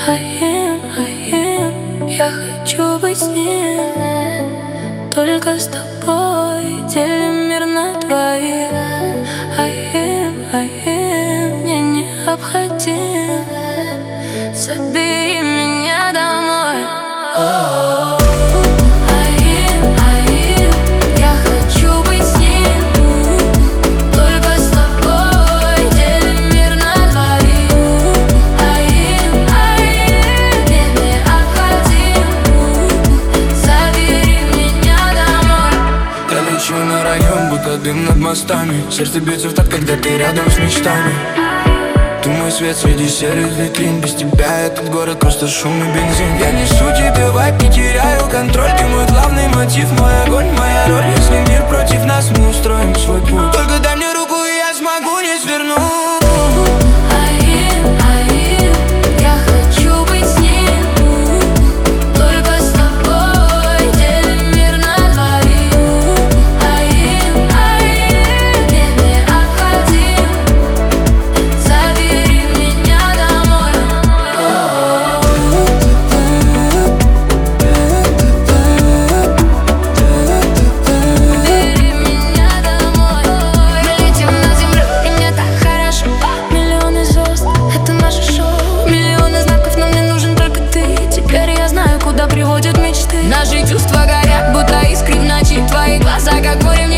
Я хочу быть с ним, только с тобой. Делим мир на двоих. Мне необходим. Забери меня домой. Я хочу быть с ним, только с тобой. Делим мир на двоих. Мне необходим. Забери меня домой. Я лечу на район, будто дым над мостами. Сердце бьется в такт, когда ты рядом с мечтами. Ты мой свет среди серых витрин. Без тебя этот город просто шум и бензин. Я несу тебе вайб, не теряю контроль. Ты мой главный мотив, мой огонь, моя роль. Если мир против нас, мы устроим свой путь. Только дай мне руку, и я смогу не свернуть. Я хочу быть с ним, только с тобой. Делим мир на двоих. Мне необходим. Забери меня домой. Забери меня домой. Мы летим на землю, и мне так хорошо. Миллионы звезд, это наше шоу. Миллионы знаков, но мне нужен только ты. Теперь я знаю, куда приводят мечты. Наши чувства горят, будто искры в ночи. Твои глаза, как море.